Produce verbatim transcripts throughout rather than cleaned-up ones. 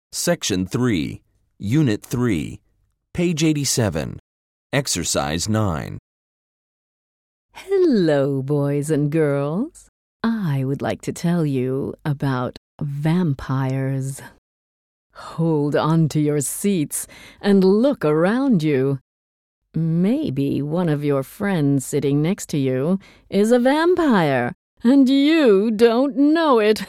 Section three, Unit three, page eighty-seven, Exercise nine. Hello, boys and girls. I would like to tell you about vampires. Hold on to your seats and look around you. Maybe one of your friends sitting next to you is a vampire, and you don't know it.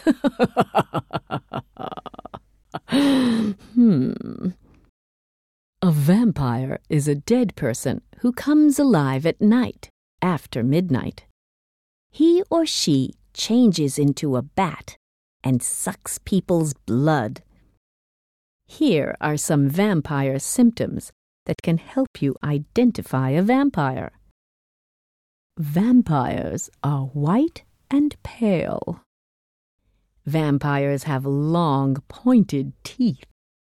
hmm. A vampire is a dead person who comes alive at night after midnight. He or she changes into a bat and sucks people's blood. Here are some vampire symptoms that can help you identify a vampire. Vampires are white and pale. Vampires have long, pointed teeth.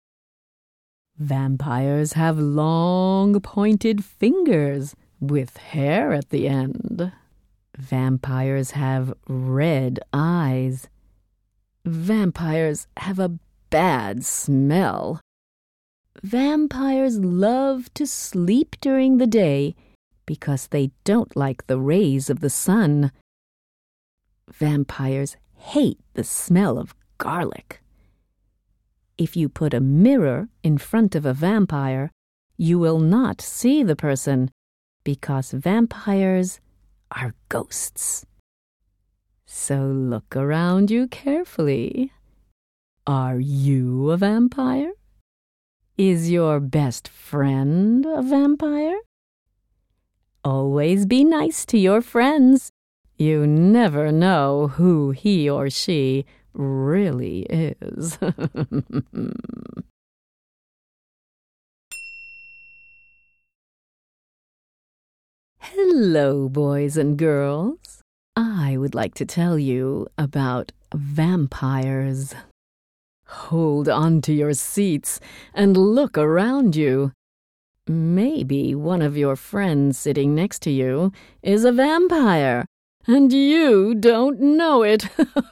Vampires have long, pointed fingers with hair at the end. Vampires have red eyes. Vampires have a bad smell. Vampires love to sleep during the day because they don't like the rays of the sun. Vampires hate the smell of garlic. If you put a mirror in front of a vampire, you will not see the person because vampires are ghosts. So look around you carefully. Are you a vampire? Is your best friend a vampire? Always be nice to your friends. You never know who he or she really is. Hello, boys and girls. I would like to tell you about vampires. Hold on to your seats and look around you. Maybe one of your friends sitting next to you is a vampire, and you don't know it.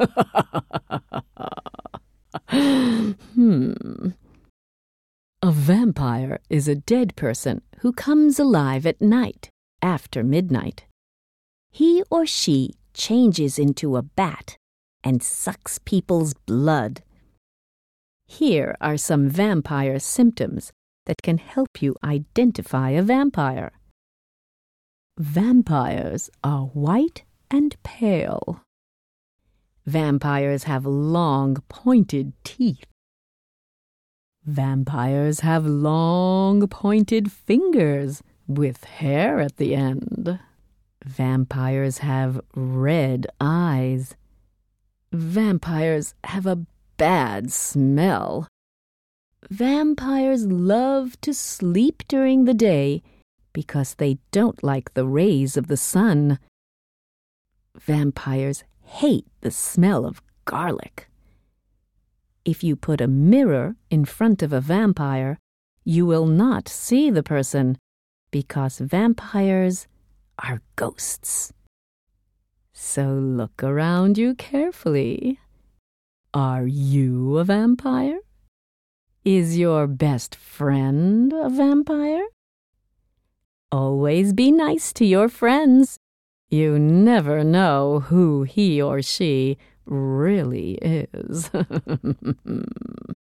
hmm. A vampire is a dead person who comes alive at night after midnight. He or she changes into a bat and sucks people's blood. Here are some vampire symptoms that can help you identify a vampire. Vampires are white and pale. Vampires have long, pointed teeth. Vampires have long, pointed fingers with hair at the end. Vampires have red eyes. Vampires have a bad smell. Vampires love to sleep during the day because they don't like the rays of the sun. Vampires hate the smell of garlic. If you put a mirror in front of a vampire, you will not see the person because vampires are ghosts. So look around you carefully. Are you a vampire? Is your best friend a vampire? Always be nice to your friends. You never know who he or she really is.